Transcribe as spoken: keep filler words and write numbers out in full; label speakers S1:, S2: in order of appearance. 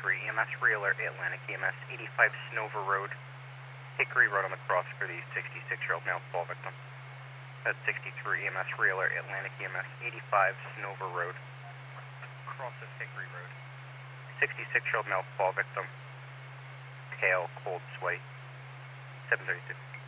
S1: sixty-three E M S Real Alert Atlantic E M S eighty-five Snover Road, Hickory Road on the cross for the sixty-six-year-old male fall victim. That's sixty-three E M S Real Alert Atlantic E M S eighty-five Snover Road, cross of Hickory Road. sixty-six-year-old male fall victim, pale, cold sweat, seven thirty-two.